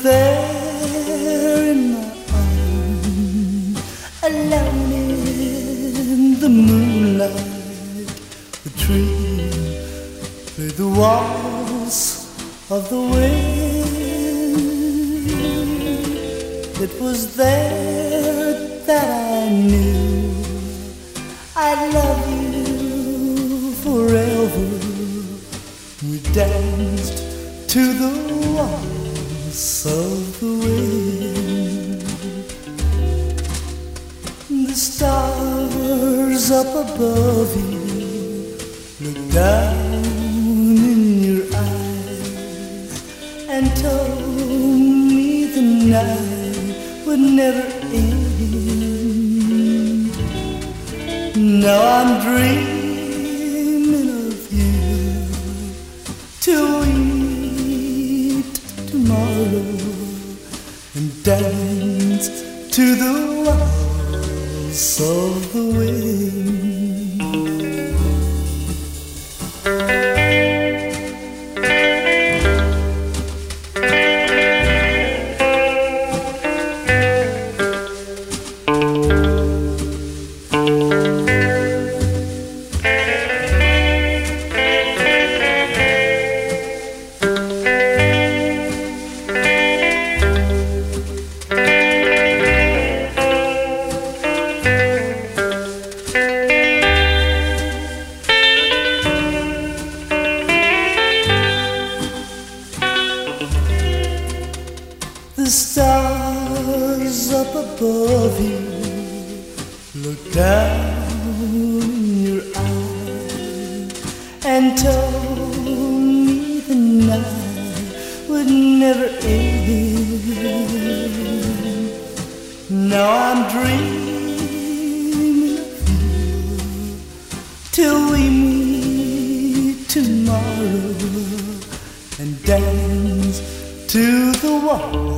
there in my arms, alone in the moonlight. The tree played the waltz of the wind. It was there that I knew I'd love you forever. We danced to the waltz of the wind. The stars up above you looked down in your eyes and told me the night would never end. Now I'm dreaming of you till we meet tomorrow and dance to the waltz of the wind. The stars up above you look down in your eyes and told me the night would never end. Now I'm dreaming of you till we meet tomorrow and dance to the waltz